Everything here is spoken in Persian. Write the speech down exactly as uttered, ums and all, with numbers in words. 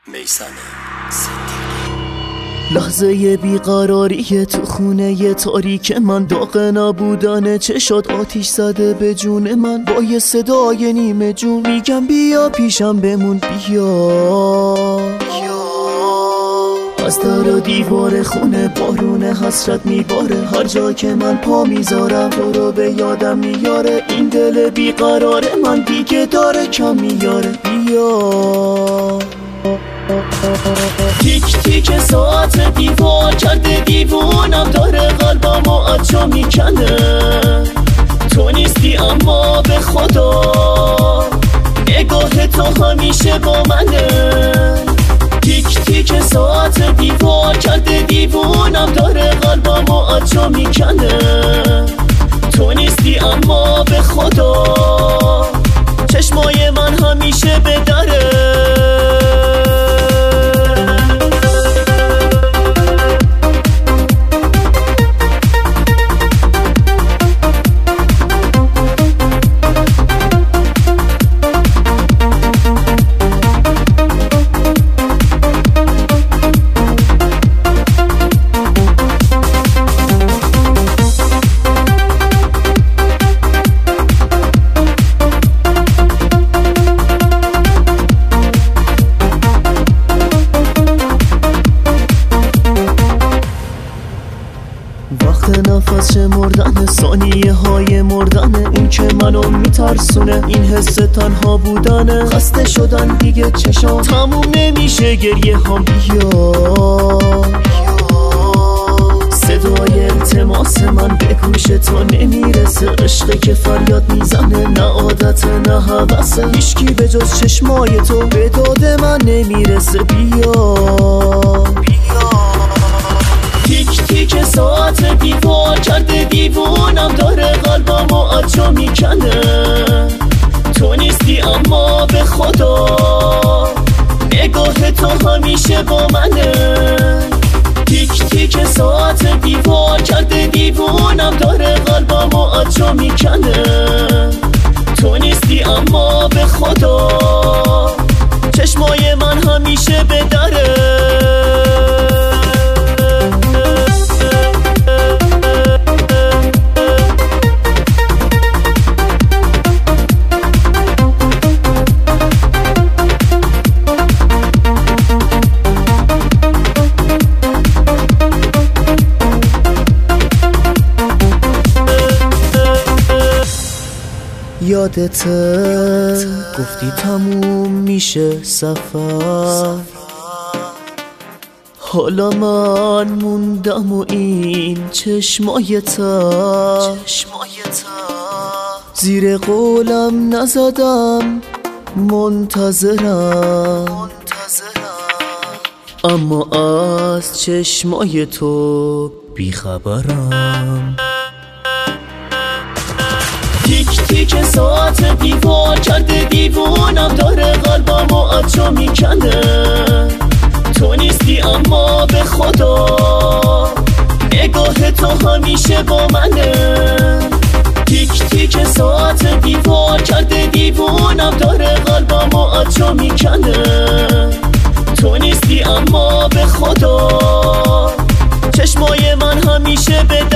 میسن صدیقی. لحظه بیقراری تو خونه تاریک من، داغ نبودن چشات آتیش زده به جون من. با یه صدای نیمه جون میگم بیا پیشم بمون، بیا از در و دیوار خونه بارون حسرت میباره. هر جا که من پا میذارم تو رو به یادم میاره. این دل بیقرار من دیگه داره کم میاره. بیا تیک تیک ساعت دیوار کرده دیوونم، داره قلبمو از جا میکنه. تو نیستی اما به خدا نگاه تو همیشه با منه. تیک تیک ساعت دیوار کرده دیوونم، داره قلبمو از جا میکنه. تو نیستی اما به خدا چشمای من همیشه به دره. وقت نفس مردن، ثانیه های مردن، این که منو میترسونه این حس تنها بودنه. خسته شدن دیگه چشام تموم نمیشه گریه هم. بیا صدای التماس من به گوش تو نمیرسه. عشقی که فریاد میزنه، نه عادت نه حوثه. هیچکی به جز چشمای تو به داد من نمیرسه. بیا تیک تیک ساعت دیوار کرده دیوونم، داره قلبمو از جا میکنه. تو نیستی اما به خدا نگاه تو همیشه با منه. تیک تیک ساعت دیوار کرده دیوونم، داره قلبمو از جا میکنه. تو نیستی اما به خدا چشمای من همیشه به دره. یادته گفتی تموم میشه سفر، حالا من موندم و این چشمای تا زیر قولم نزدم، منتظرم اما از چشمای تو بیخبرم. تیک تیک ساعت دیوار کرده دیوونم، داره قلبمو از جا میکنه. تو نیستی اما به خدا نگاه تو همیشه با منه. تیک تیک ساعت دیوار کرده دیوونم، داره قلبمو از جا میکنه. تو نیستی اما به خدا چشمای من همیشه به